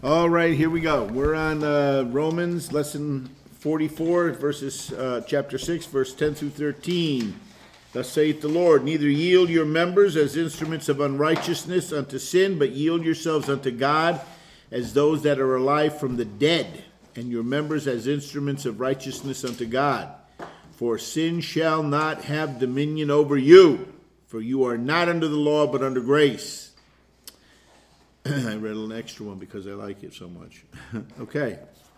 All right, here we go. We're on Romans, lesson 44, chapter 6, verse 10 through 13. Thus saith the Lord, neither yield your members as instruments of unrighteousness unto sin, but yield yourselves unto God as those that are alive from the dead, and your members as instruments of righteousness unto God. For sin shall not have dominion over you, for you are not under the law, but under grace. I read an extra one because I like it so much. Okay.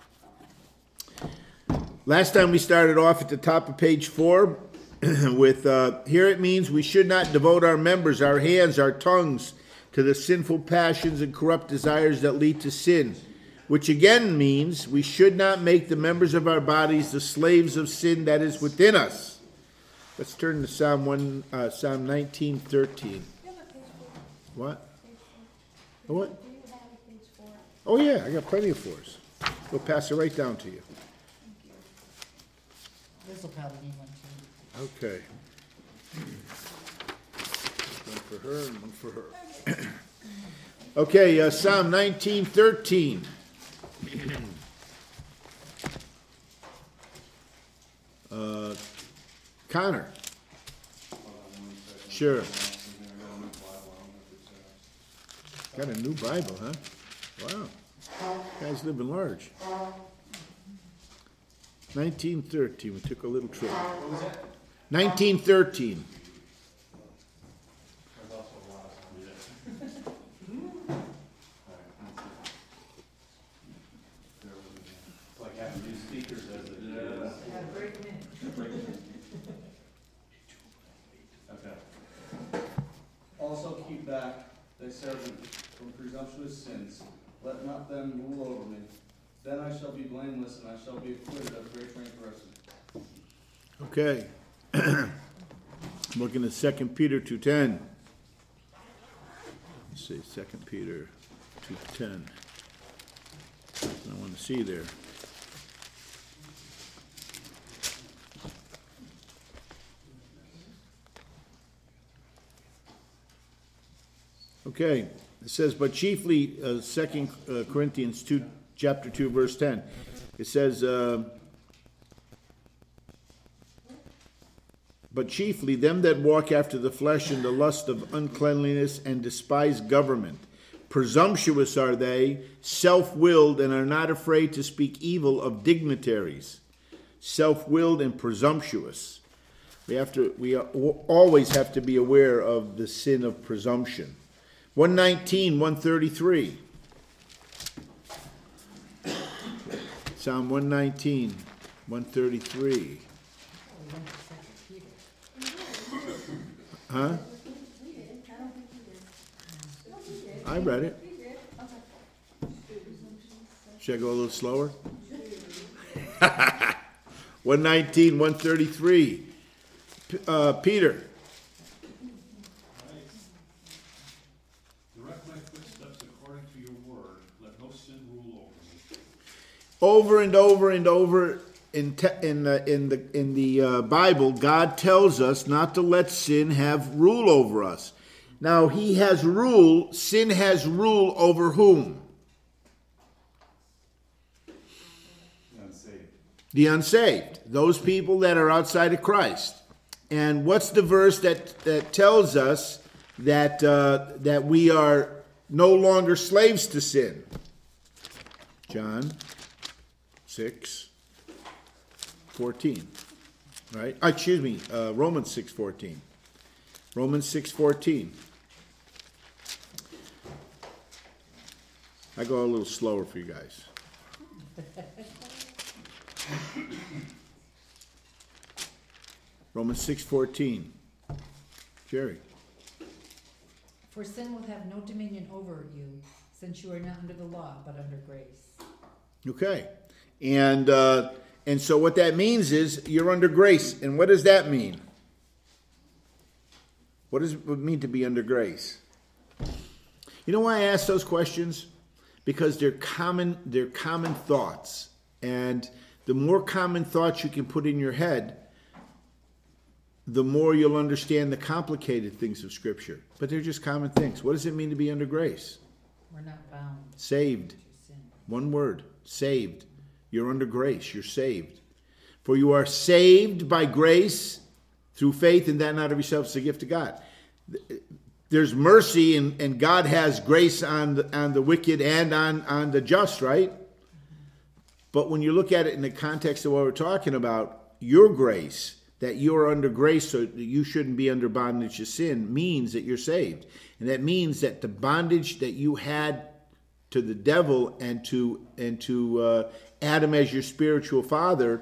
Last time we started off at the top of page 4 with, here it means we should not devote our members, our hands, our tongues to the sinful passions and corrupt desires that lead to sin, which again means we should not make the members of our bodies the slaves of sin that is within us. Let's turn to Psalm 19:13. What? What? Oh, yeah, I got plenty of fours. We'll pass it right down to you. This will probably need one too. Okay. One for her and one for her. Okay, Psalm 19:13. Connor. Sure. Got a new Bible, huh? Wow. Guy's living large. 1913. We took a little trip. What was that? 1913. It's like having new speakers as it is. Okay. Also keep back thy servant from presumptuous sins. Let not them rule over me. Then I shall be blameless, and I shall be acquitted of great transgression. Okay. Looking at 2 Peter 2:10. Let's see, 2 Peter 2:10. I want to see there. Okay, it says, but chiefly, 2 Corinthians 2, chapter 2, verse 10. It says, but chiefly them that walk after the flesh in the lust of uncleanliness and despise government. Presumptuous are they, self-willed, and are not afraid to speak evil of dignitaries. Self-willed and presumptuous. We always have to be aware of the sin of presumption. 119, 133. Psalm 119, 133. Huh? I read it. Should I go a little slower? 119, 133. Peter. Direct my footsteps according to your word. Let no sin rule over me. Over and over and over in the Bible, God tells us not to let sin have rule over us. Now, he has rule. Sin has rule over whom? Unsaved. The unsaved. Those people that are outside of Christ. And what's the verse that tells us that we are no longer slaves to sin? John 6:14, right? Excuse me, Romans 6:14. Romans 6:14. I go a little slower for you guys. Romans 6:14. Jerry. For sin will have no dominion over you, since you are not under the law, but under grace. Okay. And so what that means is you're under grace. And what does that mean? What does it mean to be under grace? You know why I ask those questions? Because they're common thoughts. And the more common thoughts you can put in your head, the more you'll understand the complicated things of Scripture. But they're just common things. What does it mean to be under grace? We're not bound Saved. to sin. One word. Saved. You're under grace. You're saved. For you are saved by grace through faith, and that not of yourselves is a gift of God. There's mercy, and God has grace on the wicked and on the just, right? But when you look at it in the context of what we're talking about, your grace, that you're under grace so that you shouldn't be under bondage to sin, means that you're saved. And that means that the bondage that you had to the devil and to Adam as your spiritual father,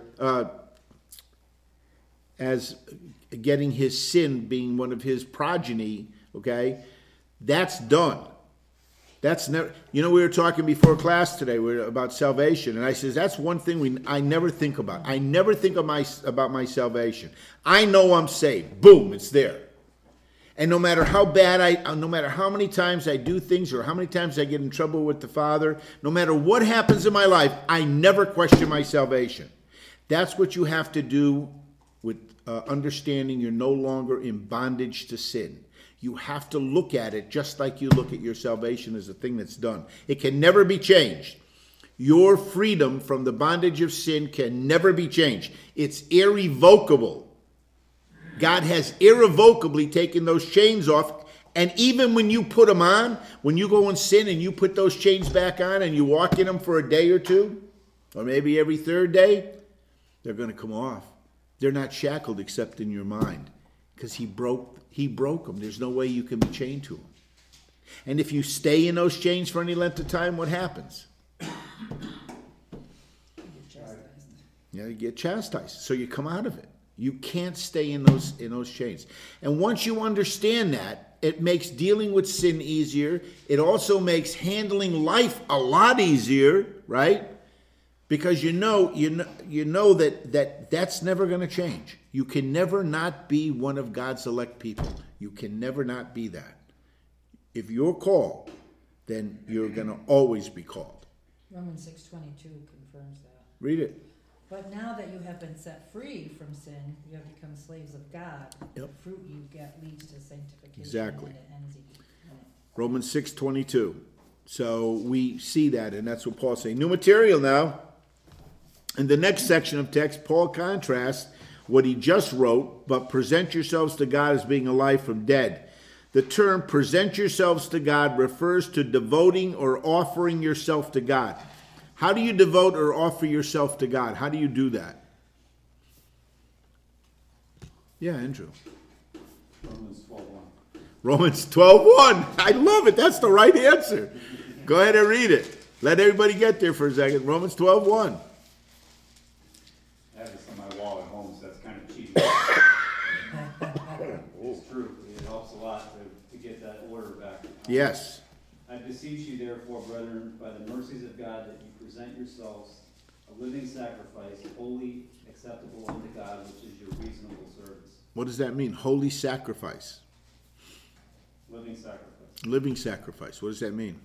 as getting his sin being one of his progeny, okay, that's done. That's never. We were talking before class today about salvation, and I says that's one thing I never think about. I never think about my salvation. I know I'm saved. Boom, it's there. And no matter how bad no matter how many times I do things or how many times I get in trouble with the Father, no matter what happens in my life, I never question my salvation. That's what you have to do with understanding you're no longer in bondage to sin. You have to look at it just like you look at your salvation as a thing that's done. It can never be changed. Your freedom from the bondage of sin can never be changed. It's irrevocable. God has irrevocably taken those chains off. And even when you put them on, when you go and sin and you put those chains back on and you walk in them for a day or two, or maybe every third day, they're going to come off. They're not shackled except in your mind, because he broke them. There's no way you can be chained to them. And if you stay in those chains for any length of time, what happens? You get chastised. So you come out of it. You can't stay in those chains. And once you understand that, it makes dealing with sin easier. It also makes handling life a lot easier, right? Because you know that that's never going to change. You can never not be one of God's elect people. You can never not be that. If you're called, then you're going to always be called. Romans 6:22 confirms that. Read it. But now that you have been set free from sin, you have become slaves of God. Yep. The fruit you get leads to sanctification. Exactly. And it ends Romans 6:22. So we see that, and that's what Paul's saying. New material now. In the next section of text, Paul contrasts what he just wrote, but present yourselves to God as being alive from dead. The term present yourselves to God refers to devoting or offering yourself to God. How do you devote or offer yourself to God? How do you do that? Yeah, Andrew. Romans 12:1. Romans 12:1. I love it. That's the right answer. Go ahead and read it. Let everybody get there for a second. Romans 12:1. I have this on my wall at home, so that's kind of cheating. It's true. It helps a lot to get that order back. Yes. I beseech you, therefore, brethren, by the mercies of God, that you present yourselves a living sacrifice, holy, acceptable unto God, which is your reasonable service. What does that mean? Holy sacrifice. Living sacrifice. Living sacrifice. What does that mean?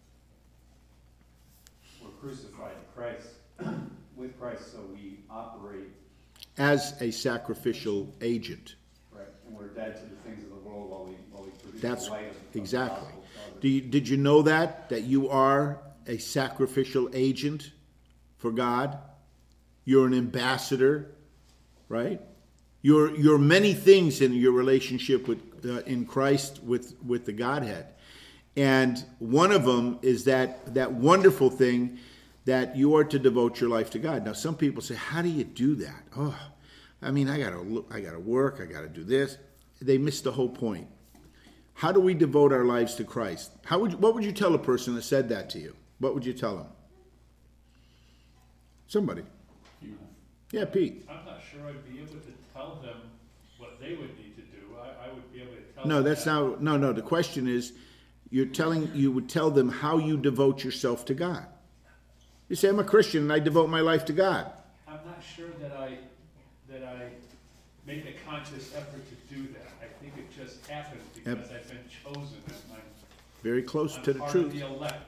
We're crucified to Christ, with Christ, so we operate. As a sacrificial agent. Right, and we're dead to the things of the world while we produce That's the light of the exactly. gospel. Did you know that you are a sacrificial agent for God? You're an ambassador, right? You're many things in your relationship with in Christ with the Godhead, and one of them is that wonderful thing that you are to devote your life to God. Now, some people say, "How do you do that?" Oh, I mean, I gotta work, I gotta do this. They miss the whole point. How do we devote our lives to Christ? What would you tell a person that said that to you? What would you tell them? Somebody. Yeah, Pete. I'm not sure I'd be able to tell them what they would need to do. I would be able to tell No, them that's that. not. No. The question is, you would tell them how you devote yourself to God. You say, I'm a Christian and I devote my life to God. I'm not sure that I make a conscious effort to do that. I think it just happens because I've been chosen and Very close to I'm the part truth. of the elect.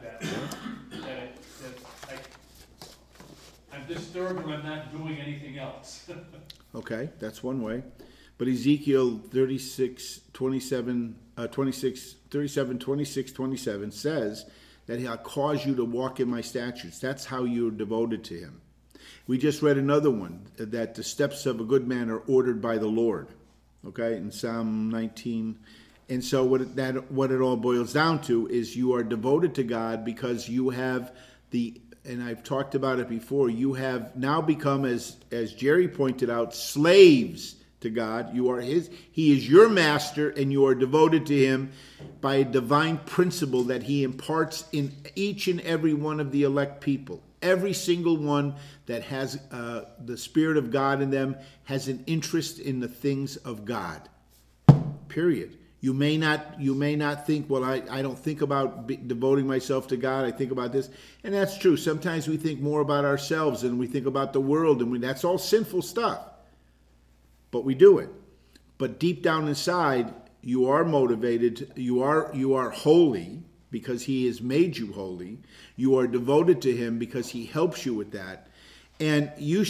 I'm disturbed when I'm not doing anything else. Okay, that's one way. But Ezekiel 36, 27 says that He'll cause you to walk in my statutes. That's how you're devoted to Him. We just read another one, that the steps of a good man are ordered by the Lord, okay, in Psalm 19. And so what it all boils down to is you are devoted to God because you have and I've talked about it before, you have now become, as Jerry pointed out, slaves to God. You are His. He is your master, and you are devoted to Him by a divine principle that He imparts in each and every one of the elect people. Every single one that has the Spirit of God in them has an interest in the things of God. Period. You may not think, well, I don't think about devoting myself to God. I think about this. And that's true. Sometimes we think more about ourselves and we think about the world, and that's all sinful stuff. But we do it. But deep down inside, you are motivated. You are holy because He has made you holy. You are devoted to Him because He helps you with that. And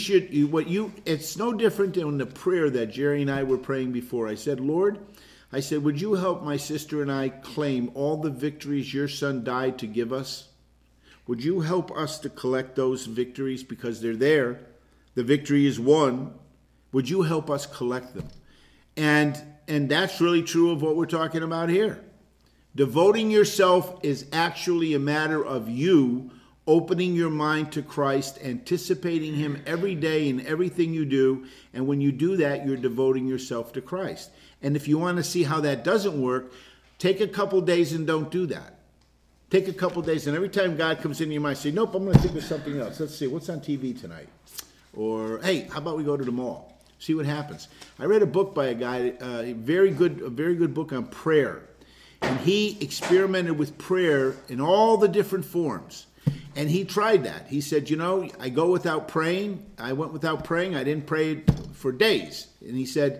it's no different than the prayer that Jerry and I were praying before. I said, Lord, would you help my sister and I claim all the victories your Son died to give us? Would you help us to collect those victories because they're there? The victory is won. Would you help us collect them? And that's really true of what we're talking about here. Devoting yourself is actually a matter of you opening your mind to Christ, anticipating Him every day in everything you do. And when you do that, you're devoting yourself to Christ. And if you want to see how that doesn't work, take a couple days and don't do that. Take a couple days, and every time God comes into your mind, say, nope, I'm going to think of something else. Let's see, what's on TV tonight? Or, hey, how about we go to the mall? See what happens. I read a book by a guy, a very good book on prayer. And he experimented with prayer in all the different forms. And he tried that. He said, I go without praying. I went without praying. I didn't pray for days. And he said,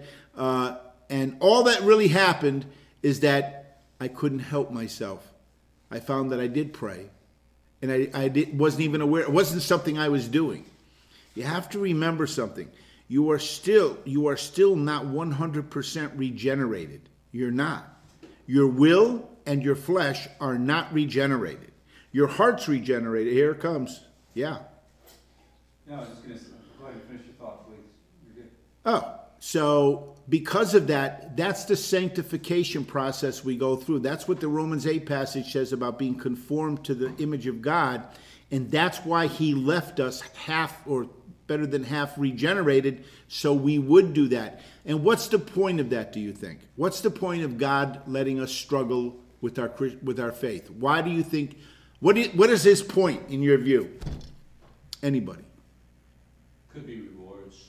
and all that really happened is that I couldn't help myself. I found that I did pray. And I wasn't even aware. It wasn't something I was doing. You have to remember something. You are still not 100% regenerated. You're not. Your will and your flesh are not regenerated. Your heart's regenerated. Here it comes. Yeah. No, I was just going to go ahead and finish your thought, please. You're good. Oh, so because of that, that's the sanctification process we go through. That's what the Romans 8 passage says about being conformed to the image of God. And that's why He left us half or better than half regenerated, so we would do that. And what's the point of that, do you think? What's the point of God letting us struggle with our faith? Why do you think, what is His point in your view? Anybody? Could be rewards.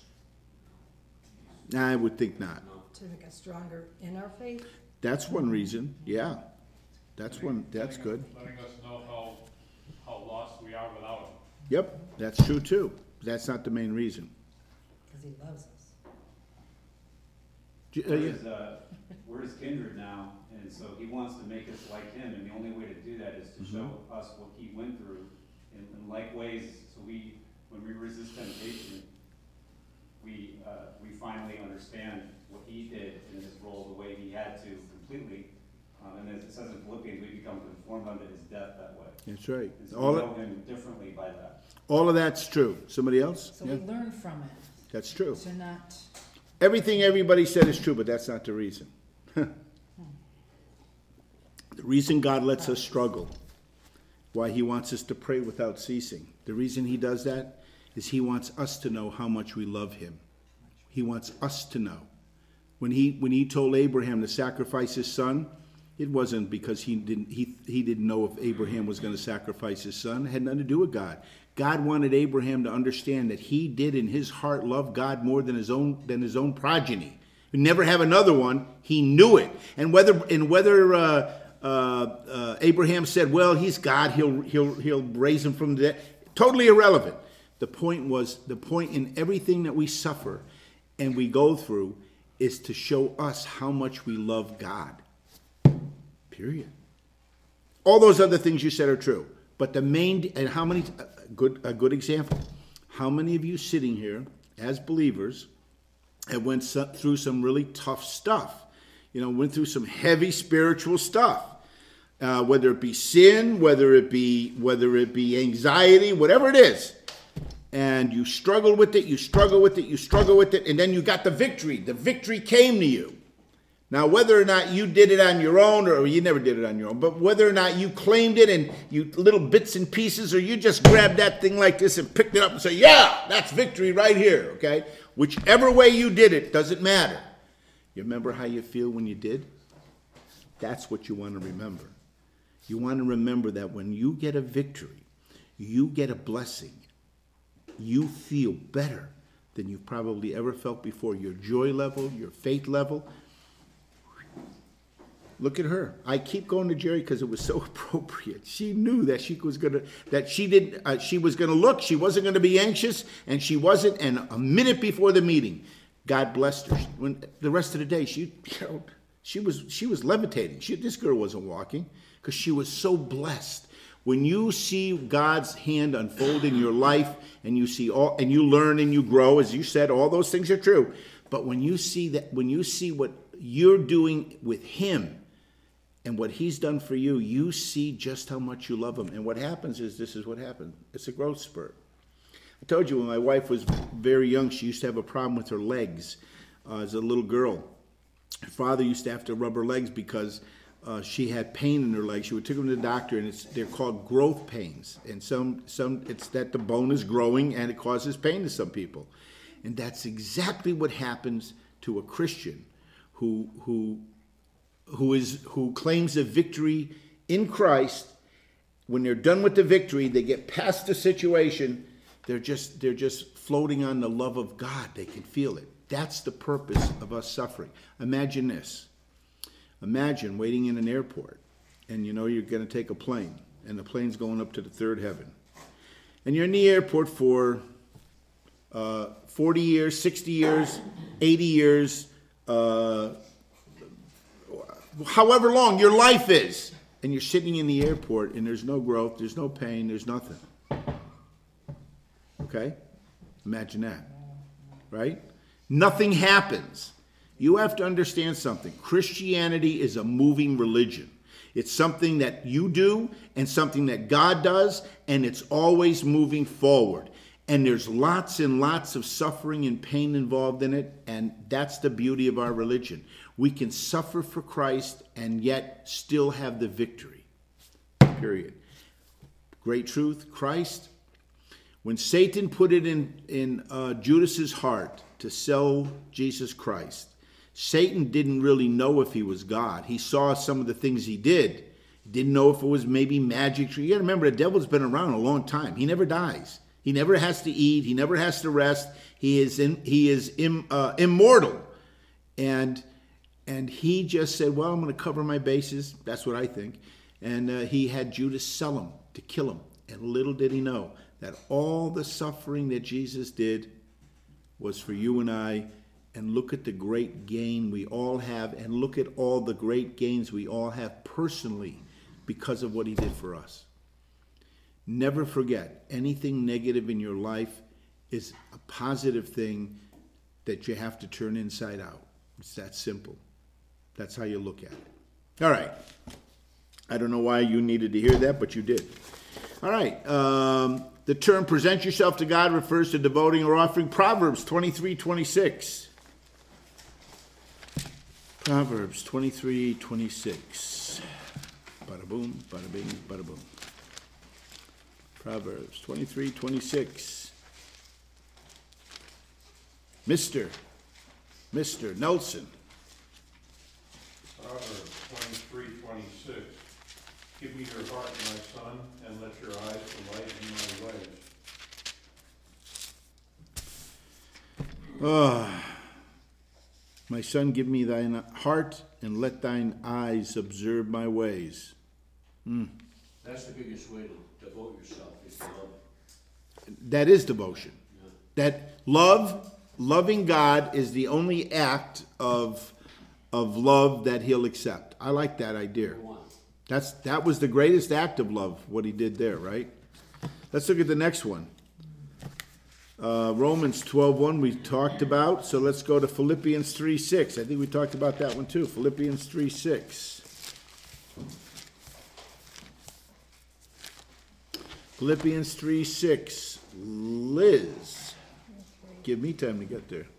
I would think not. To make us stronger in our faith. That's one reason, yeah. That's good. Letting us know how lost we are without Him. Yep, that's true too. That's not the main reason. Because He loves us. We're His kindred now, and so He wants to make us like Him, and the only way to do that is to show us what He went through in like ways. So when we resist temptation, we finally understand what He did in His role the way He had to completely. And as it says in Philippians, we become conformed unto His death that way. That's right. And so we know Him differently by that. All of that's true. Somebody else? So we learn from it. That's true. So not... Everything everybody said is true, but that's not the reason. The reason God lets us struggle, why He wants us to pray without ceasing, the reason He does that is He wants us to know how much we love Him. He wants us to know. When he told Abraham to sacrifice his son, it wasn't because he didn't know if Abraham was going to sacrifice his son. It had nothing to do with God. God wanted Abraham to understand that he did in his heart love God more than his own progeny. He'd never have another one. He knew it. And whether Abraham said, "Well, he's God. He'll raise him from the dead," totally irrelevant. The point in everything that we suffer and we go through is to show us how much we love God. Period. All those other things you said are true. But the main, and how many, a good example, how many of you sitting here as believers have went through some really tough stuff? Went through some heavy spiritual stuff. whether it be sin, whether it be anxiety, whatever it is, and you struggle with it, and then you got the victory. The victory came to you. Now, whether or not you did it on your own, or you never did it on your own, but whether or not you claimed it and you little bits and pieces, or you just grabbed that thing like this and picked it up and said, yeah, that's victory right here, okay? Whichever way you did it, doesn't matter. You remember how you feel when you did? That's what you want to remember. You want to remember that when you get a victory, you get a blessing, you feel better than you've probably ever felt before. Your joy level, your faith level. Look at her. I keep going to Jerry because it was so appropriate. She knew that she was gonna look. She wasn't gonna be anxious, and she wasn't. And a minute before the meeting, God blessed her. When the rest of the day, she was levitating. This girl wasn't walking because she was so blessed. When you see God's hand unfold in your life, and you see and you learn and you grow, as you said, all those things are true. But when you see what you're doing with Him and what He's done for you, you see just how much you love Him. And what happens is, this is what happens. It's a growth spurt. I told you when my wife was very young, she used to have a problem with her legs as a little girl. Her father used to have to rub her legs because she had pain in her legs. She would take them to the doctor, and they're called growth pains. And some it's that the bone is growing and it causes pain to some people. And that's exactly what happens to a Christian who claims a victory in Christ. When they're done with the victory, they get past the situation. They're just floating on the love of God. They can feel it. That's the purpose of us suffering. Imagine this. Imagine waiting in an airport, and you know you're going to take a plane, and the plane's going up to the third heaven. And you're in the airport for 40 years, 60 years, 80 years, however long your life is. And you're sitting in the airport, and there's no growth, there's no pain, there's nothing. Okay? Imagine that. Right? Nothing happens. You have to understand something. Christianity is a moving religion. It's something that you do and something that God does, and it's always moving forward. And there's lots and lots of suffering and pain involved in it, and that's the beauty of our religion. We can suffer for Christ and yet still have the victory. Period. Great truth. Christ, when Satan put it in Judas's heart to sell Jesus Christ, Satan didn't really know if he was God. He saw some of the things he did. He didn't know if it was maybe magic. You got to remember, the devil's been around a long time. He never dies. He never has to eat. He never has to rest. He is immortal. And he just said, well, I'm going to cover my bases. That's what I think. And he had Judas sell him to kill him. And little did he know that all the suffering that Jesus did was for you and I. And look at the great gain we all have, and look at all the great gains we all have personally because of what he did for us. Never forget, anything negative in your life is a positive thing that you have to turn inside out. It's that simple. That's how you look at it. All right. I don't know why you needed to hear that, but you did. All right. The term present yourself to God refers to devoting or offering. Proverbs 23:26. Proverbs 23:26. Bada boom, bada bing, bada boom. Proverbs 23:26. Mr. Nelson. Proverbs 23:26. Give me your heart, my son, and let your eyes delight in my ways. My son, give me thine heart, and let thine eyes observe my ways. That's the biggest way to devote yourself, is to love. That is devotion. Yeah. That loving God is the only act of love that he'll accept. I like that idea. That was the greatest act of love, what he did there, right? Let's look at the next one. Romans 12:1 we talked about, so let's go to Philippians 3:6. I think we talked about that one too. Philippians 3:6. Philippians 3:6. Liz, give me time to get there.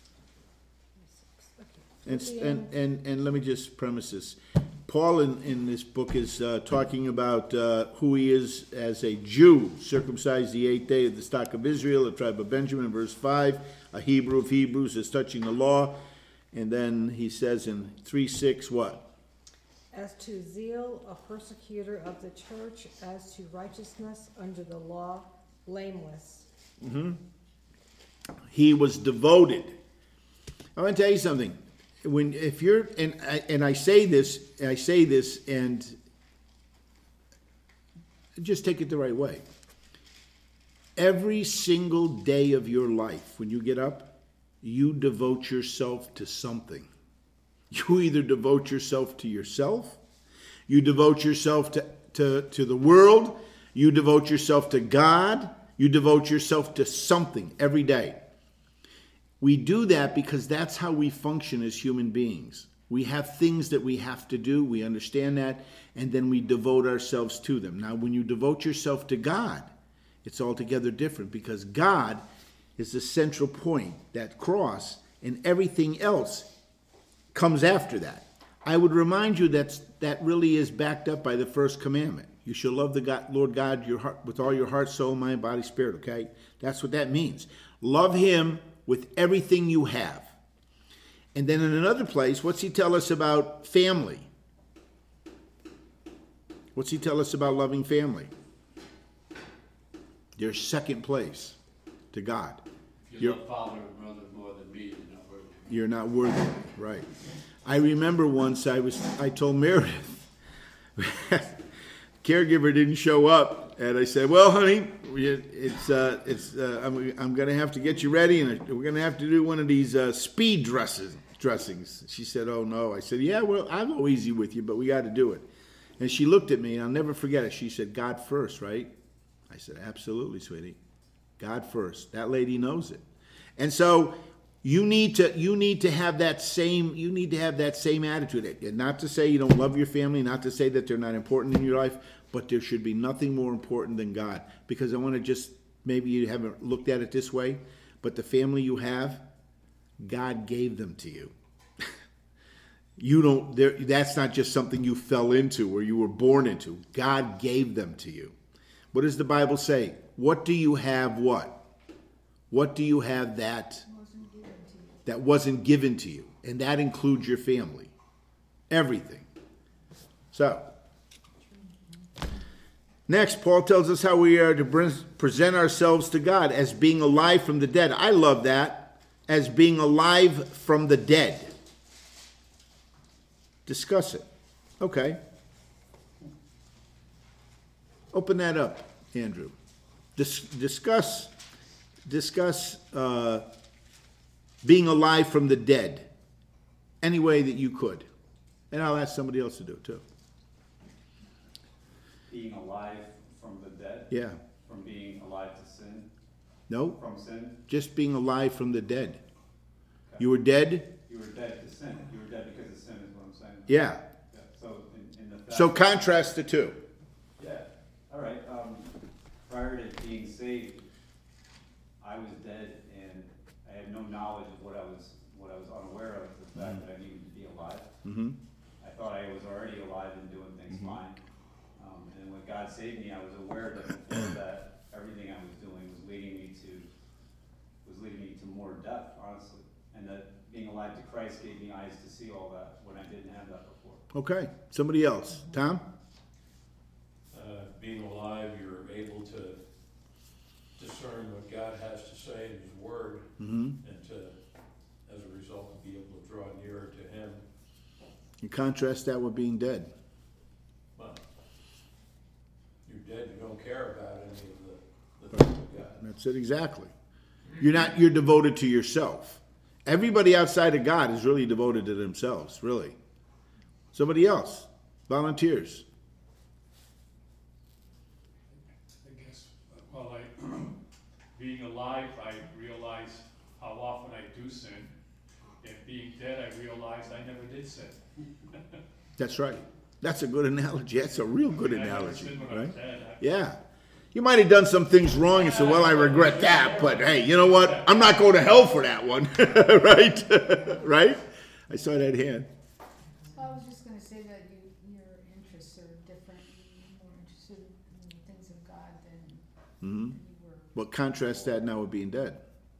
And let me just premise this. Paul in this book is talking about who he is as a Jew, circumcised the 8th day of the stock of Israel, the tribe of Benjamin, verse 5, a Hebrew of Hebrews, as touching the law. And then he says in 3:6 what? As to zeal, a persecutor of the church, as to righteousness under the law, blameless. He was devoted. I want to tell you something. If you're and I say this and just take it the right way. Every single day of your life, when you get up, you devote yourself to something. You either devote yourself to yourself, you devote yourself to the world, you devote yourself to God, you devote yourself to something every day. We do that because that's how we function as human beings. We have things that we have to do, we understand that, and then we devote ourselves to them. Now, when you devote yourself to God, it's altogether different because God is the central point, that cross, and everything else comes after that. I would remind you that really is backed up by the first commandment. You shall love the Lord God your heart, with all your heart, soul, mind, body, spirit, okay? That's what that means. Love him with everything you have. And then in another place, what's he tell us about family? What's he tell us about loving family? There's second place to God. If you love father or mother more than me, You're you're not worthy. not worthy, right? I remember once I told Meredith, caregiver didn't show up, and I said, "Well, honey, I'm going to have to get you ready, and we're going to have to do one of these speed dressings." She said, "Oh no." I said, "Yeah, well, I'll go easy with you, but we got to do it." And she looked at me, and I'll never forget it. She said, "God first, right?" I said, "Absolutely, sweetie. God first." That lady knows it. And so you need to have that same attitude. And not to say you don't love your family, not to say that they're not important in your life, but there should be nothing more important than God. Because I want to just, maybe you haven't looked at it this way, but the family you have, God gave them to you. That's not just something you fell into or you were born into. God gave them to you. What does the Bible say? What do you have what? What do you have that wasn't given to you? And that includes your family. Everything. So, next, Paul tells us how we are to present ourselves to God as being alive from the dead. I love that. As being alive from the dead. Discuss it. Okay. Open that up, Andrew. Discuss being alive from the dead any way that you could. And I'll ask somebody else to do it too. Being alive from the dead? Yeah. From being alive to sin? No, From sin? just being alive from the dead. Okay. You were dead? You were dead to sin. You were dead because of sin is what I'm saying. Yeah. Yeah. So in the fact So contrast the two. Yeah, all right. Prior to being saved, I was dead, and I had no knowledge of what I was unaware of, the fact that I needed to be alive. Mm-hmm. I thought I was already alive and doing things fine. And when God saved me, I was aware that everything I was doing was leading me to more death, honestly. And that being alive to Christ gave me eyes to see all that when I didn't have that before. Okay. Somebody else. Tom? Being alive, you're able to discern what God has to say in his word, Mm-hmm. and to, as a result, be able to draw nearer to him. You contrast that with being dead. Well, you're dead, you don't care about any of the things of God. That's it exactly. You're devoted to yourself. Everybody outside of God is really devoted to themselves, really. Somebody else. Volunteers. I guess, being alive, I realize how often I do sin. And being dead, I realize I never did sin. That's right. That's a good analogy. That's a real good I never analogy, sinned when I was right? dead. Yeah. You might have done some things wrong and said, well, I regret that, but hey, you know what? I'm not going to hell for that one. Right? Right? I saw that hand. Well, I was just gonna say that your interests are different, you're more interested in the things of God than Mm-hmm. you were. But contrast that now with being dead.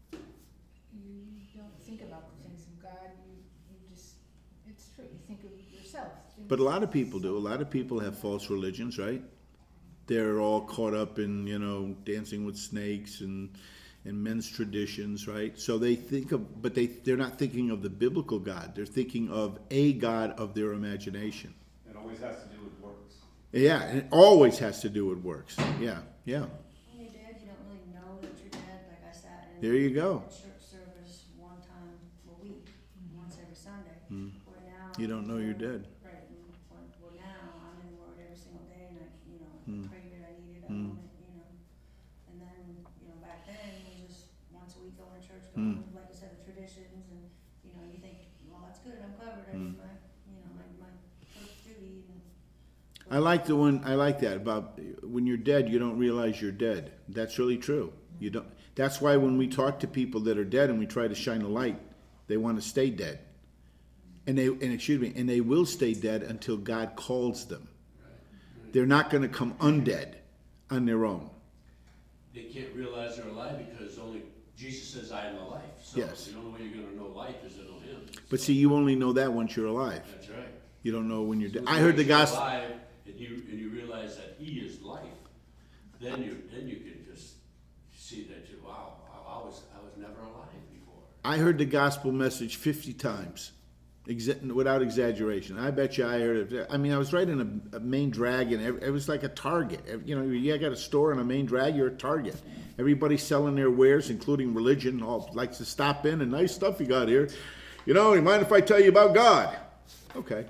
You don't think about the things of God, you just, it's true, you think of yourself. But a lot of people do. A lot of people have false religions, right? They're all caught up in, dancing with snakes and men's traditions, right? So they think of, but they're not thinking of the biblical God. They're thinking of a God of their imagination. It always has to do with works. Yeah, and it always has to do with works. Yeah, yeah. When you're dead, you don't really know that you're dead. Like I sat in There you go. a church service one time a week, once every Sunday. Where now You don't know you're dead. Right. And well, now I'm in the Word every single day, and I pray that I need it. I want it, And then, back then it was just once a week going to church, going with, like I said, the traditions, and you think, well, that's good. I'm covered. I did my first duty. And I like that about when you're dead, you don't realize you're dead. That's really true. You don't. That's why when we talk to people that are dead and we try to shine a light, they want to stay dead. And they will stay dead until God calls them. They're not going to come undead on their own. They can't realize they're alive because only Jesus says, I am the life. So Yes. the only way you're going to know life is to know him. But see, you only know that once you're alive. That's right. You don't know when you're dead. So I heard the once you're gospel. alive, and you realize that he is life, then you can just see that wow, I was never alive before. I heard the gospel message 50 times, without exaggeration. I bet you I heard it. I mean, I was right in a main drag, and it was like a Target. You got a store and a main drag, you're a Target. Everybody's selling their wares, including religion. All likes to stop in, and nice stuff you got here. You mind if I tell you about God? Okay.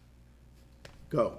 Go.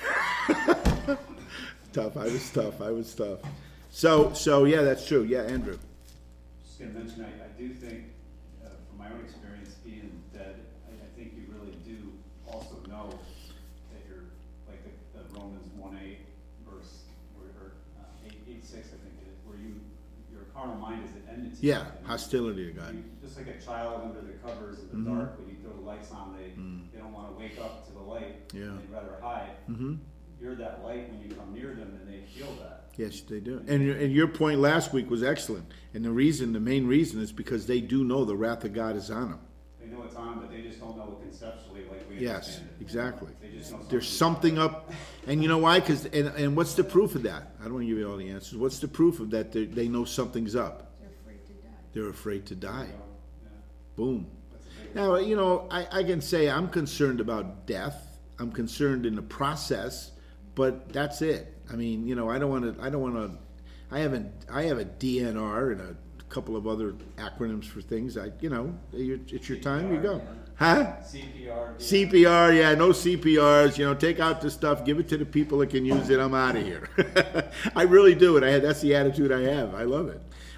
Tough. I was tough. So yeah, that's true. Yeah, Andrew. Just gonna mention, I do think, from my own experience being dead, I think you really do also know that you're, like the Romans 1:8 verse, or 8:6, I think it is, where your carnal mind is at enmity. Yeah, And hostility to God. just like a child under the covers in the dark, when you throw the lights on, they don't wanna wake up to the light. Yeah. They'd rather hide. Mm-hmm. You're that light when you come near them, and they feel that. Yes, they do. And your point last week was excellent. And the main reason is because they do know the wrath of God is on them. They know it's on, but they just don't know it conceptually like we Yes, understand it. exactly. They just know There's something up, and you know why? And what's the proof of that? I don't want to give you all the answers. What's the proof of that? They know something's up. They're afraid to die. They're afraid to die. Yeah. Boom. That's a big Now, I can say I'm concerned about death. I'm concerned in the process, but that's it. I mean, I have a DNR and a couple of other acronyms for things. It's your time, you go. Huh? CPR. CPR, yeah, no CPRs. Take out the stuff, give it to the people that can use it. I'm out of here. I really do it. That's the attitude I have. I love it.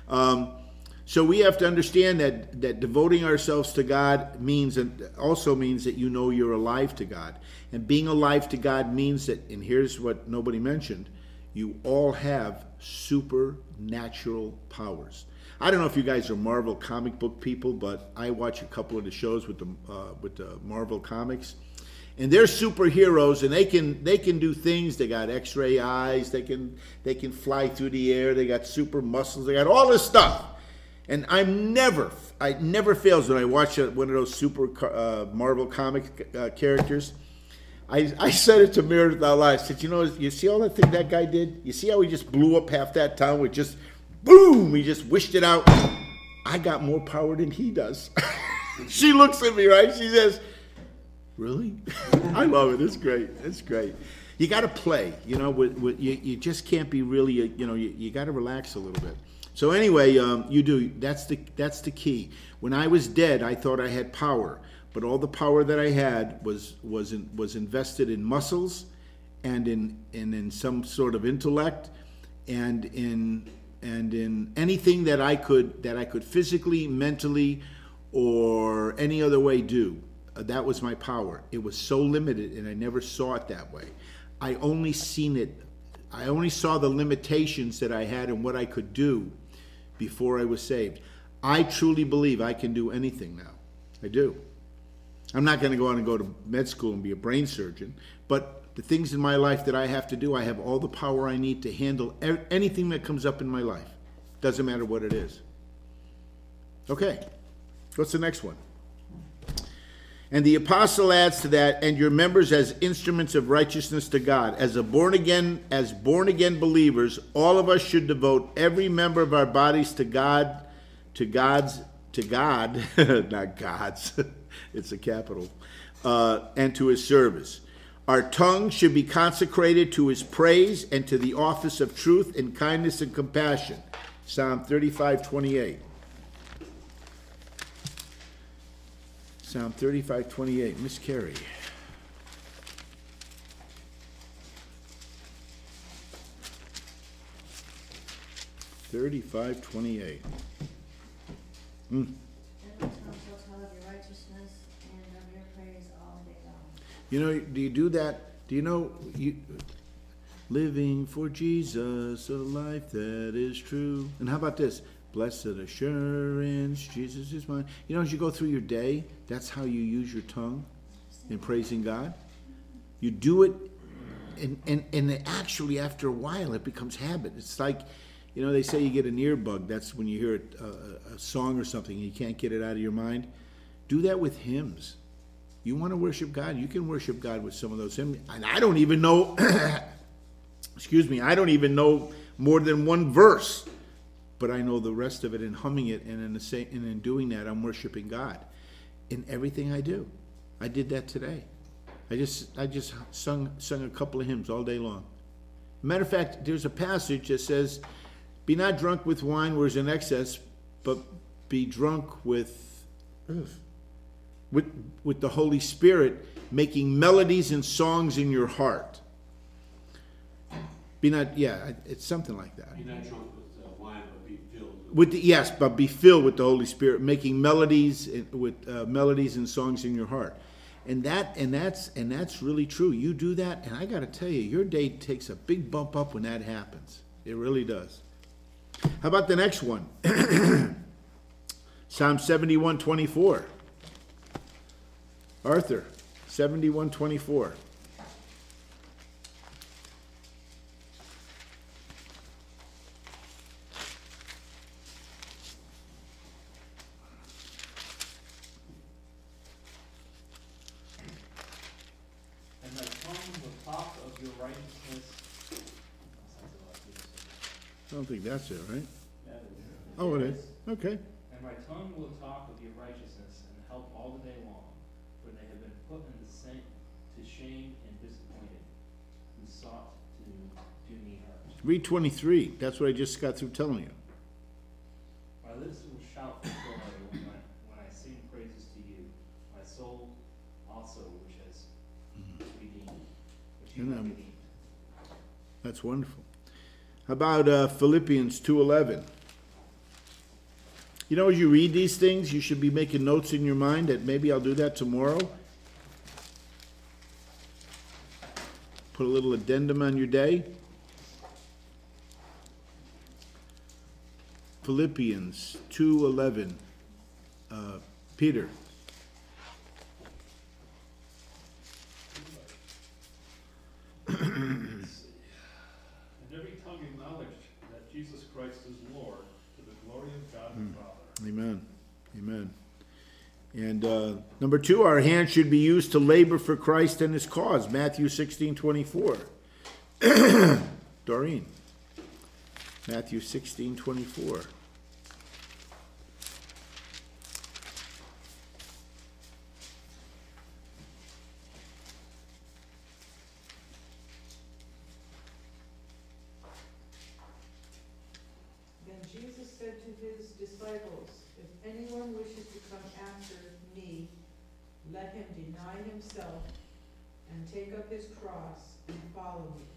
So we have to understand that devoting ourselves to God also means that you're alive to God. And being alive to God means that, and here's what nobody mentioned, you all have supernatural powers. I don't know if you guys are Marvel comic book people, but I watch a couple of the shows with the Marvel comics. And they're superheroes, and they can do things. They got X-ray eyes. They can fly through the air. They got super muscles. They got all this stuff. And it never fails when I watch one of those super Marvel comic characters. I said it to Meredith out loud. I said, you see all that thing that guy did? You see how he just blew up half that town with just, boom, he just wished it out. I got more power than he does. She looks at me, right? She says, really? I love it. It's great. It's great. You got to play, you just can't be really, you got to relax a little bit. So anyway, you do. That's the key. When I was dead, I thought I had power, but all the power that I had was invested in muscles, and in some sort of intellect, and in anything that I could physically, mentally, or any other way do. That was my power. It was so limited, and I never saw it that way. I only seen it I only saw the limitations that I had and what I could do before I was saved. I truly believe I can do anything now. I do. I'm not going to go on and go to med school and be a brain surgeon, but the things in my life that I have to do, I have all the power I need to handle anything that comes up in my life. Doesn't matter what it is. Okay, what's the next one? And the apostle adds to that, and your members as instruments of righteousness to God. As born again believers, all of us should devote every member of our bodies to God, not God's, it's a capital, and to his service. Our tongue should be consecrated to his praise and to the office of truth and kindness and compassion. Psalm 35:28. Psalm 35:28. Miss Carrie. Every tongue shall tell of your righteousness and of your praise all day long. You know, do you do that? Do you know, living for Jesus, a life that is true. And how about this? Blessed assurance, Jesus is mine. You know, as you go through your day, that's how you use your tongue in praising God. You do it, and actually after a while it becomes habit. It's like, you know, they say you get an ear bug. That's when you hear a song or something and you can't get it out of your mind. Do that with hymns. You want to worship God, you can worship God with some of those hymns. And I don't even know, excuse me, I don't even know more than one verse. But I know the rest of it, and humming it, and in doing that, I'm worshiping God in everything I do. I did that today. I just sung a couple of hymns all day long. Matter of fact, there's a passage that says, "Be not drunk with wine, where is in excess, but be drunk with the Holy Spirit, making melodies and songs in your heart." Be not, yeah, it's something like that. Be not drunk with wine, but be filled Yes, but be filled with the Holy Spirit, making melodies with melodies and songs in your heart, and that's really true. You do that, and I got to tell you, your day takes a big bump up when that happens. It really does. How about the next one? Psalm 71:24. Arthur, 71:24. And thy tongue will talk of your righteousness. I don't think that's it, right? That is. Oh, it is. Okay. And my tongue will talk of your righteousness and help all the day long, for they have been put to shame and disappointed, who sought to do me hurt. Read 23. That's what I just got through telling you. My lips will shout for joy when I sing praises to you, my soul also, which has redeemed, which you have redeemed. That's wonderful. How about Philippians 2:11? You know, as you read these things, you should be making notes in your mind that maybe I'll do that tomorrow. Put a little addendum on your day. Philippians 2:11. Peter. And every tongue acknowledge that Jesus Christ is Lord, to the glory of God the Father. Amen. Amen. And number 2, our hands should be used to labor for Christ and his cause. Matthew 16:24. Doreen. Matthew 16:24. Then Jesus said to his disciples, "If anyone wishes to come after me, let him deny himself and take up his cross and follow me."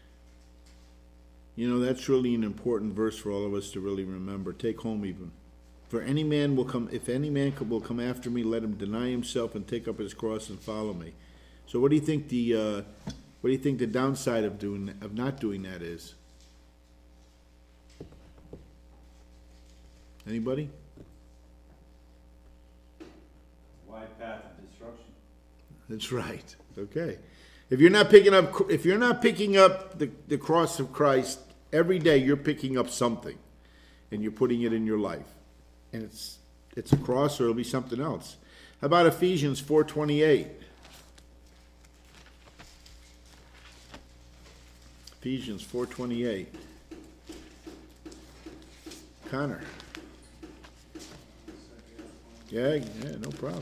You know, that's really an important verse for all of us to really remember. Take home even. For any man will come, if any man will come after me, let him deny himself and take up his cross and follow me. So what do you think the What do you think the downside of not doing that is? Anybody? Wide path of destruction. That's right. Okay. If you're not picking up the cross of Christ every day, you're picking up something, and you're putting it in your life, and it's a cross, or it'll be something else. How about Ephesians 4:28? Ephesians 4:28. Connor. Yeah, no problem.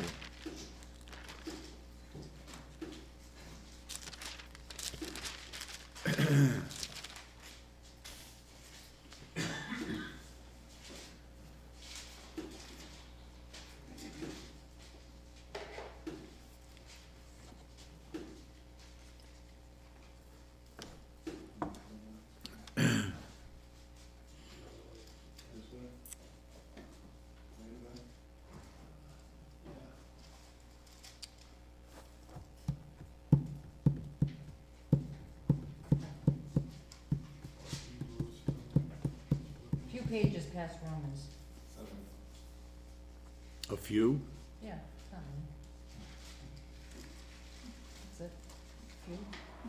Few pages past Romans. A few? Yeah, not many. That's it. Few.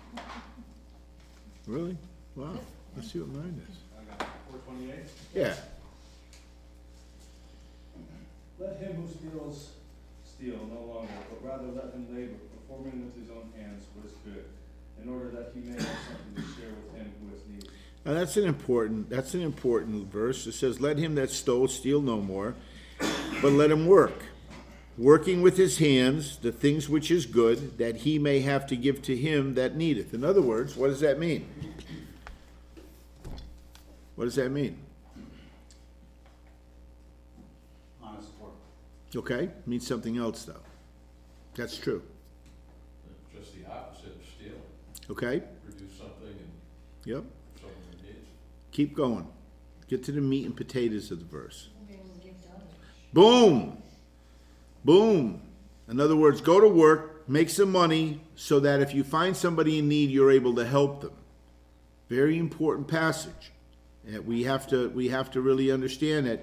Really? Wow. Let's see what mine is. I got 428. Yeah. Let him who steals steal no longer, but rather let him labor, performing with his own hands what is good, in order that he may have something to share with him who has need. Now that's an important verse. It says, "Let him that stole steal no more, but let him work, working with his hands the things which is good, that he may have to give to him that needeth." In other words, what does that mean? What does that mean? Honest work. Okay, it means something else though. That's true. Just the opposite of stealing. Okay? Produce something and Yep. someone needs. Keep going. Get to the meat and potatoes of the verse. Be able to give to others. Boom! Boom! In other words, go to work, make some money, so that if you find somebody in need, you're able to help them. Very important passage. And we have to really understand that,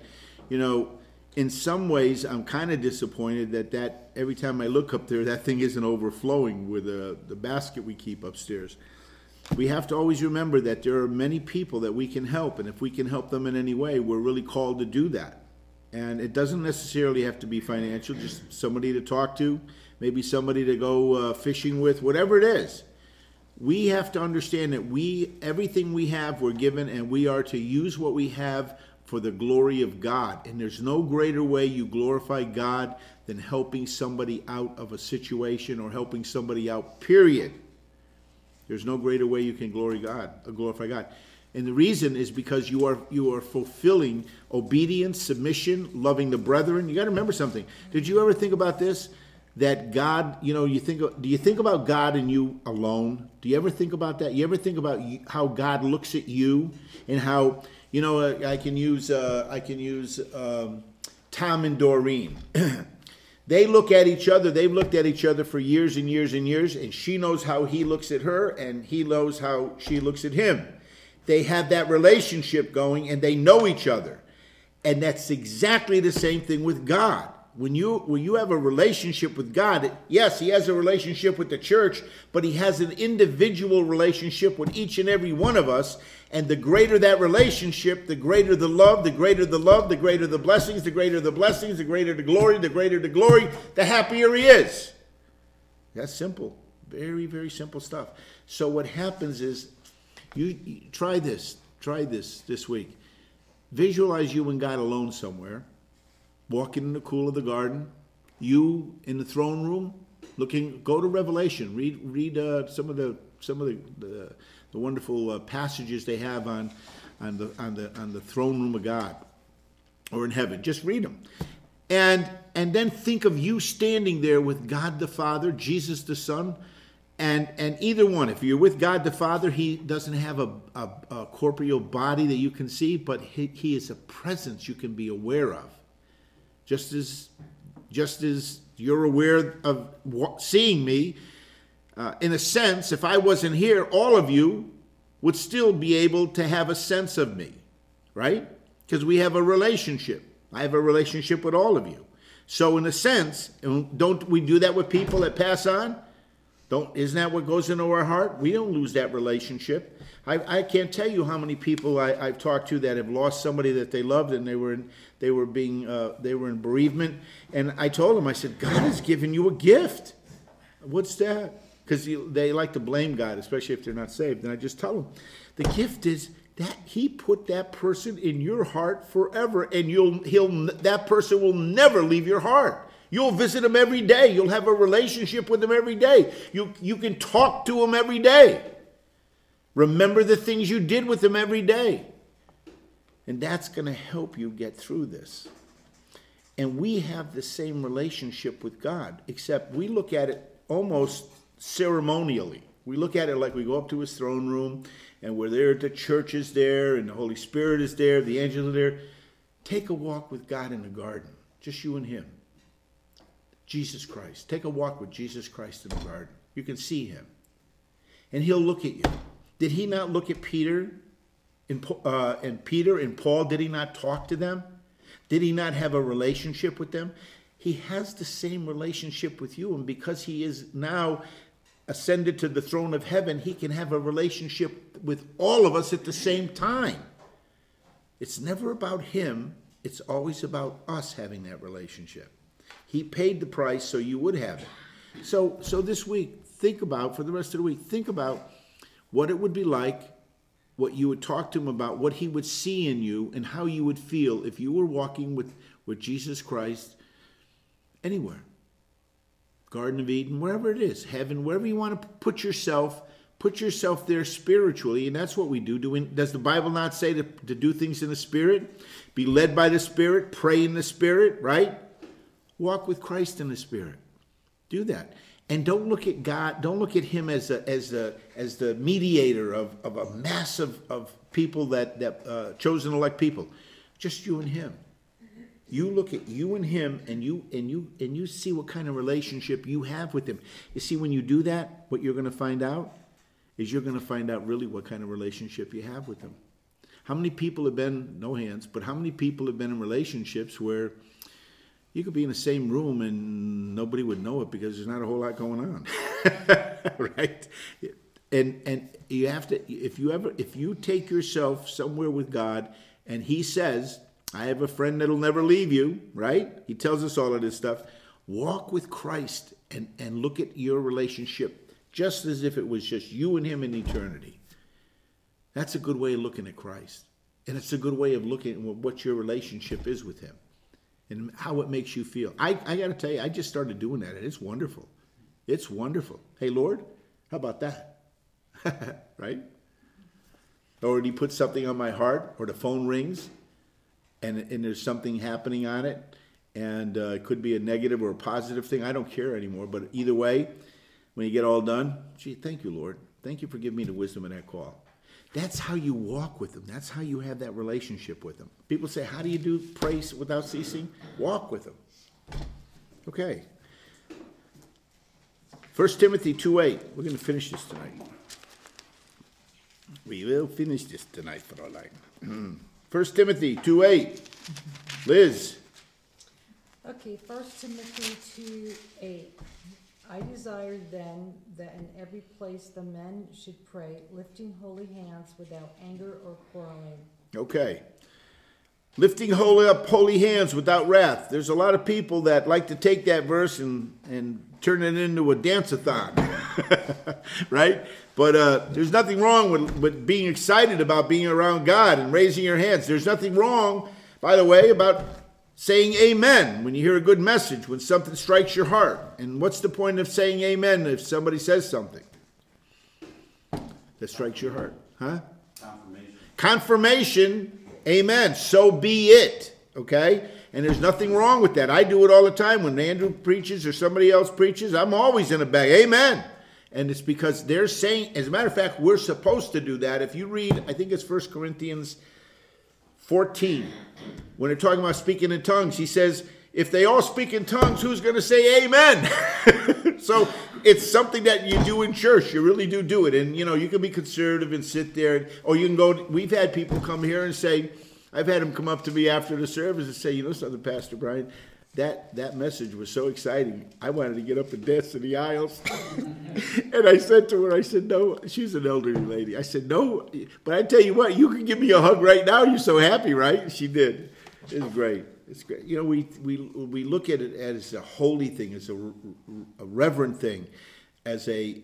in some ways, I'm kind of disappointed that every time I look up there, that thing isn't overflowing with the basket we keep upstairs. We have to always remember that there are many people that we can help, and if we can help them in any way, we're really called to do that. And it doesn't necessarily have to be financial, just somebody to talk to, maybe somebody to go fishing with, whatever it is. We have to understand that everything we have, we're given, and we are to use what we have for the glory of God. And there's no greater way you glorify God than helping somebody out of a situation or helping somebody out, period. There's no greater way you can glorify God. And the reason is because you are fulfilling obedience, submission, loving the brethren. You got to remember something. Did you ever think about this? That God, do you think about God and you alone? Do you ever think about that? You ever think about how God looks at you and how, I can use Tom and Doreen. They look at each other. They've looked at each other for years and years and years, and she knows how he looks at her, and he knows how she looks at him. They have that relationship going, and they know each other. And that's exactly the same thing with God. When you have a relationship with God, yes, he has a relationship with the church, but he has an individual relationship with each and every one of us. And the greater that relationship, the greater the love, the greater the love, the greater the blessings, the greater the blessings, the greater the glory, the happier he is. That's simple. Very, very simple stuff. So what happens is, you try this week. Visualize you and God alone somewhere, walking in the cool of the garden, you in the throne room, go to Revelation, read some of the wonderful passages they have on the throne room of God, or in heaven. Just read them, and then think of you standing there with God the Father, Jesus the Son, and either one. If you're with God the Father, he doesn't have a corporeal body that you can see, but he is a presence you can be aware of. Just as you're aware of seeing me, in a sense, if I wasn't here, all of you would still be able to have a sense of me, right? Because we have a relationship. I have a relationship with all of you. So in a sense, don't we do that with people that pass on? Isn't that what goes into our heart? We don't lose that relationship. I can't tell you how many people I've talked to that have lost somebody that they loved, and they were in bereavement. And I told them, I said, God has given you a gift. What's that? Because they like to blame God, especially if they're not saved. And I just tell them, the gift is that He put that person in your heart forever, and that person will never leave your heart. You'll visit him every day. You'll have a relationship with him every day. You can talk to him every day. Remember the things you did with him every day. And that's going to help you get through this. And we have the same relationship with God, except we look at it almost ceremonially. We look at it like we go up to his throne room, and we're there, the church is there, and the Holy Spirit is there, the angels are there. Take a walk with God in the garden, just you and him. Jesus Christ. Take a walk with Jesus Christ in the garden. You can see him. And he'll look at you. Did he not look at Peter and Peter and Paul? Did he not talk to them? Did he not have a relationship with them? He has the same relationship with you. And because he is now ascended to the throne of heaven, he can have a relationship with all of us at the same time. It's never about him. It's always about us having that relationship. He paid the price so you would have it. So this week, for the rest of the week, think about what it would be like, what you would talk to him about, what he would see in you, and how you would feel if you were walking with Jesus Christ anywhere. Garden of Eden, wherever it is, heaven, wherever you want to put yourself there spiritually, and that's what we do. Does the Bible not say to do things in the Spirit? Be led by the Spirit, pray in the Spirit, right? Walk with Christ in the Spirit. Do that. And don't look at God, don't look at him as the mediator of a mass of people that chosen elect people. Just you and him. You look at you and him, and you see what kind of relationship you have with him. You see, when you do that, what you're going to find out is you're going to find out really what kind of relationship you have with him. How many people have been, no hands, but how many people have been in relationships where you could be in the same room and nobody would know it because there's not a whole lot going on, right? And you have to, if you take yourself somewhere with God, and he says, I have a friend that'll never leave you, right? He tells us all of this stuff. Walk with Christ and look at your relationship just as if it was just you and him in eternity. That's a good way of looking at Christ. And it's a good way of looking at what your relationship is with him and how it makes you feel. I got to tell you, I just started doing that, and it's wonderful. It's wonderful. Hey, Lord, how about that? Right? Or he puts something on my heart, or the phone rings, and there's something happening on it, and it could be a negative or a positive thing. I don't care anymore, but either way, when you get all done, gee, thank you, Lord. Thank you for giving me the wisdom in that call. That's how you walk with him. That's how you have that relationship with him. People say, how do you do praise without ceasing? Walk with him. Okay. 1 Timothy 2:8. We're going to finish this tonight. We will finish this tonight, Fräulein. 1 Timothy 2:8. Liz. Okay, 1 Timothy 2:8. I desire then that in every place the men should pray, lifting holy hands without anger or quarreling. Okay. Lifting up holy hands without wrath. There's a lot of people that like to take that verse and turn it into a dance-a-thon. Right? But there's nothing wrong with being excited about being around God and raising your hands. There's nothing wrong, by the way, about saying amen when you hear a good message, when something strikes your heart. And what's the point of saying amen if somebody says something that strikes your heart? Huh? Confirmation. Amen. So be it. Okay? And there's nothing wrong with that. I do it all the time. When Andrew preaches or somebody else preaches, I'm always in a bag. Amen. And it's because they're saying, as a matter of fact, we're supposed to do that. If you read, I think it's 1 Corinthians 14, when they're talking about speaking in tongues, he says, if they all speak in tongues, who's going to say amen? So it's something that you do in church. You really do it. And, you can be conservative and sit there. Or you can go, we've had people come here and say, I've had them come up to me after the service and say, something, Pastor Brian, that message was so exciting. I wanted to get up and dance in the aisles. And I said to her, no, she's an elderly lady. I said, no, but I tell you what, you can give me a hug right now. You're so happy, right? She did. It's great. It's great. We look at it as a holy thing, as a reverent thing, and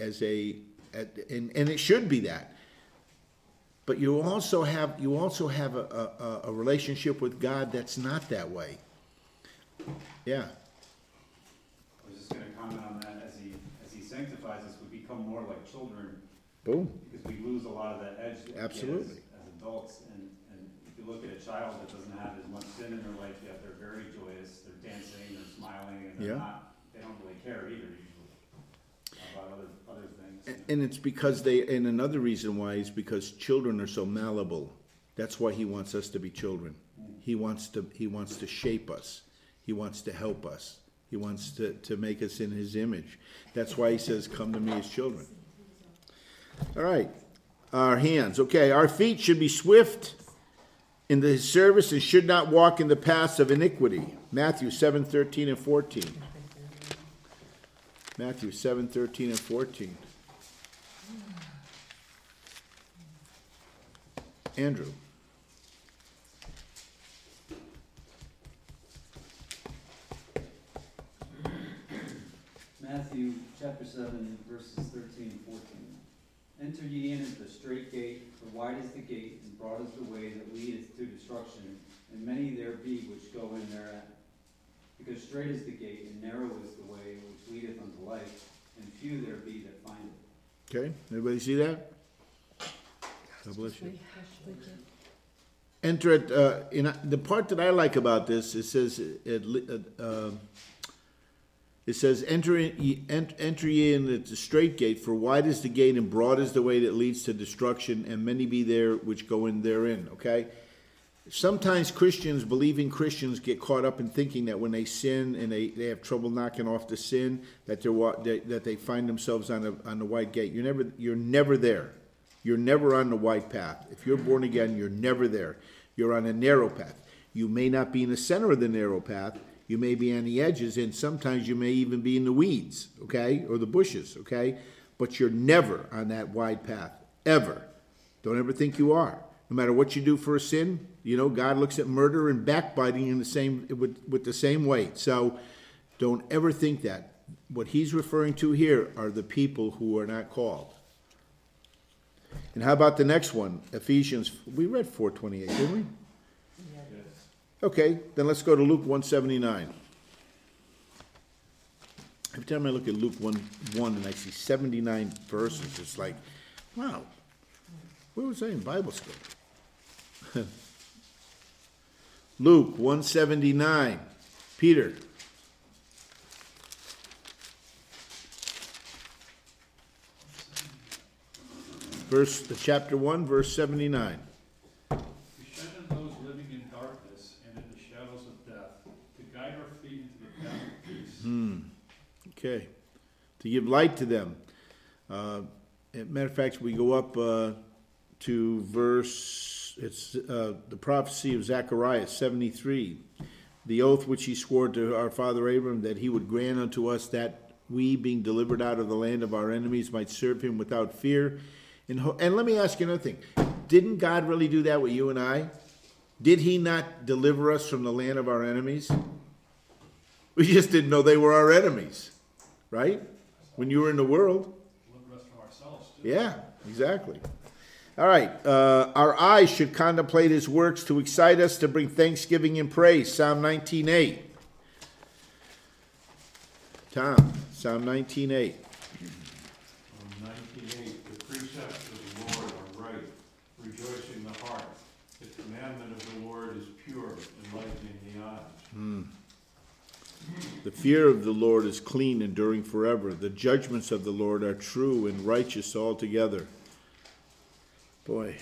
it should be that. But you also have a relationship with God that's not that way. Yeah. I was just gonna comment on that, as he sanctifies us, we become more like children. Boom. Because we lose a lot of that edge that we get Absolutely. as adults, and if you look at a child that doesn't have as much sin in their life yet, they're very joyous, they're dancing, they're smiling, and they don't really care either usually about other things. And it's because and another reason why is because children are so malleable. That's why he wants us to be children. He wants to shape us. He wants to help us. He wants to make us in his image. That's why he says, come to me as children. All right. Our hands. Okay. Our feet should be swift in the service and should not walk in the paths of iniquity. Matthew 7:13 and 14. Matthew 7:13 and 14. Andrew. Matthew chapter 7, verses 13 and 14. Enter ye in at the strait gate, for wide is the gate, and broad is the way that leadeth to destruction, and many there be which go in thereat. Because strait is the gate, and narrow is the way which leadeth unto life, and few there be that find it. Okay, everybody see that? God bless you. Enter at, in the part that I like about this, it says, enter ye in at the strait gate, for wide is the gate and broad is the way that leads to destruction, and many be there which go in therein, okay? Sometimes believing Christians, get caught up in thinking that when they sin and they have trouble knocking off the sin, that they find themselves on the wide gate. You're never there. You're never on the wide path. If you're born again, you're never there. You're on a narrow path. You may not be in the center of the narrow path. You may be on the edges, and sometimes you may even be in the weeds, okay, or the bushes, okay? But you're never on that wide path, ever. Don't ever think you are. No matter what you do for a sin, God looks at murder and backbiting in with the same weight. So don't ever think that. What he's referring to here are the people who are not called. And how about the next one? Ephesians, we read 4:28, didn't we? Okay, then let's go to Luke 1:79. Every time I look at Luke 1:1 and I see 79 verses, it's like, wow, where was I in Bible school? Luke 1:79. Peter. Chapter 1, verse 79. To shine on those living in darkness and in the shadows of death, to guide our feet into the path of peace. Okay. To give light to them. As a matter of fact, we go up to it's the prophecy of Zechariah 73. The oath which he swore to our father Abraham, that he would grant unto us that we, being delivered out of the land of our enemies, might serve him without fear. And let me ask you another thing. Didn't God really do that with you and I? Did he not deliver us from the land of our enemies? We just didn't know they were our enemies, right? When you were in the world. Deliver us from ourselves, too. Yeah, exactly. All right. Our eyes should contemplate his works to excite us to bring thanksgiving and praise. Psalm 19:8. Tom, Psalm 19:8. The precepts of the Lord are right, rejoicing the heart. The commandment of the Lord is pure, enlightening the eyes. The fear of the Lord is clean, enduring forever. The judgments of the Lord are true and righteous altogether. Boy.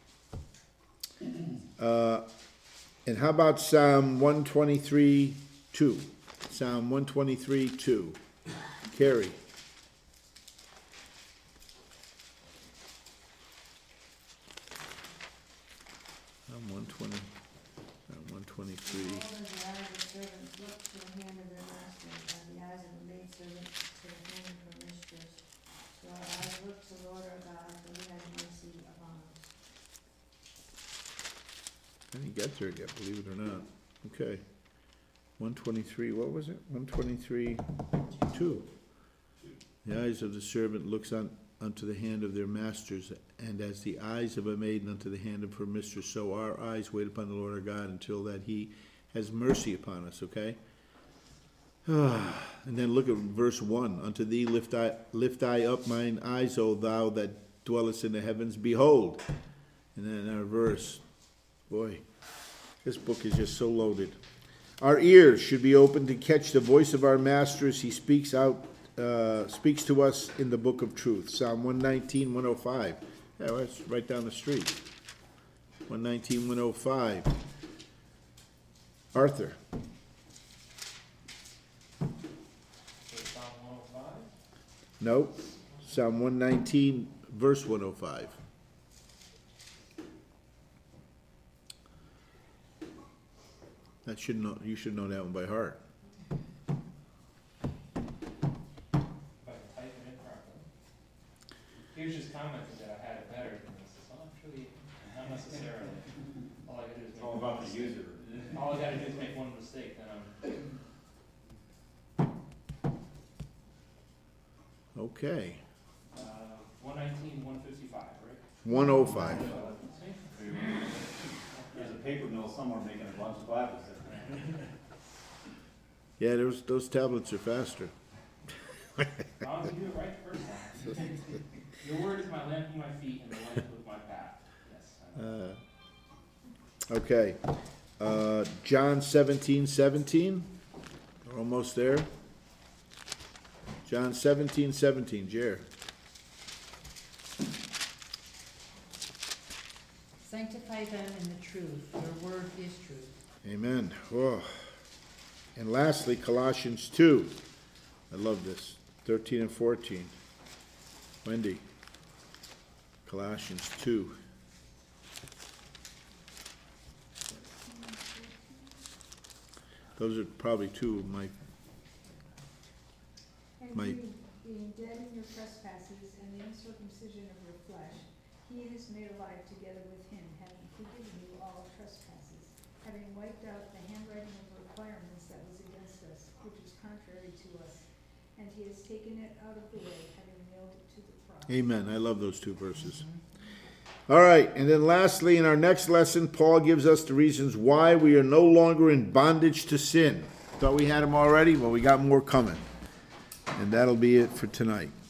And how about Psalm 123:2? Psalm 123:2. Carrie. 123. Behold, as the eyes of servants look to the hand of their master, as the eyes of a maidservant to the hand of her mistress. So our eyes look to the Lord our God, for he has mercy upon us. I didn't get there yet, believe it or not. Okay. 123, what was it? 123, 2. The eyes of the servant looks unto the hand of their masters, and as the eyes of a maiden unto the hand of her mistress, so our eyes wait upon the Lord our God until that he has mercy upon us, okay? And then look at verse 1. Unto thee lift I up mine eyes, O thou that dwellest in the heavens. Behold. And then our verse. Boy, this book is just so loaded. Our ears should be open to catch the voice of our master as he speaks to us in the book of truth. Psalm 119, 105. Yeah, that's right down the street. 119, 105. Arthur. Psalm 105? Nope. Psalm 119, verse 105. You should know that one by heart. If I can type it in properly. He was just commenting that I had it better than this. So actually, not necessarily. All I gotta do is It's make all one about the mistake. user. All I gotta do is make one mistake, then I'm, Okay. 119, 155, right? 105. There's a paper mill somewhere making a bunch of Bibles. Yeah, those tablets are faster. As long as you do it right the first time. Your word is my lamp for my feet and the light of my path. Yes, I know. Okay. John 17:17. We're almost there. John 17:17. Jer. Sanctify them in the truth. Your word is truth. Amen. Oh. And lastly, Colossians 2. I love this. 13 and 14. Wendy. Colossians 2. Those are probably two of my... And My- you, being dead in your trespasses and the uncircumcision of your flesh, he is made alive together with him, having forgiven you all trespasses, having wiped out the handwriting of requirements that was against us, which is contrary to us, and he has taken it out of the way, having nailed it to the cross. Amen. I love those two verses. All right, and then lastly, in our next lesson, Paul gives us the reasons why we are no longer in bondage to sin. Thought we had them already? Well, we got more coming. And that'll be it for tonight.